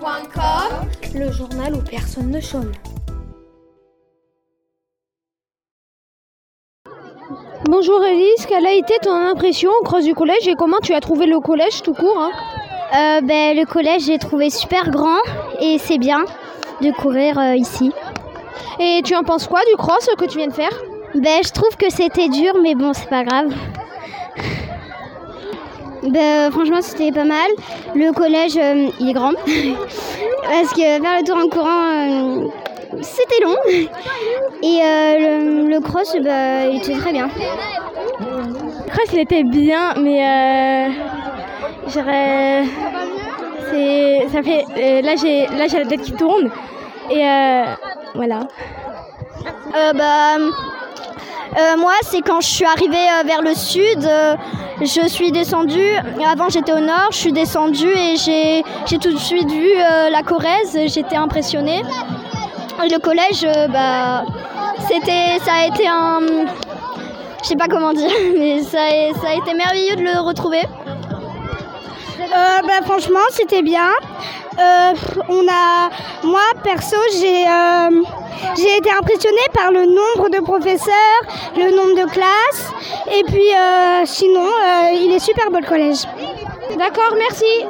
Crossucolège.com, le journal où personne ne chôme. Bonjour Elise, quelle a été ton impression au Cross du collège et comment tu as trouvé le collège tout court Le collège, j'ai trouvé super grand et c'est bien de courir ici. Et tu en penses quoi du cross que tu viens de faire? Je trouve que c'était dur, mais bon, c'est pas grave. Franchement, c'était pas mal. Le collège, il est grand. Parce que faire le tour en courant, c'était long. Et le cross, il était très bien. Le cross, il était bien, mais ça fait là j'ai la tête qui tourne et voilà. Moi, c'est quand je suis arrivée vers le sud, je suis descendue. Avant, j'étais au nord, je suis descendue et j'ai tout de suite vu la Corrèze. J'étais impressionnée. Et le collège, ça a été un... Je sais pas comment dire, mais ça a été merveilleux de le retrouver. Franchement, c'était bien. Moi, perso, j'ai été impressionnée par le nombre de professeurs, le nombre de classes. Et puis, sinon, il est super beau le collège. D'accord, merci.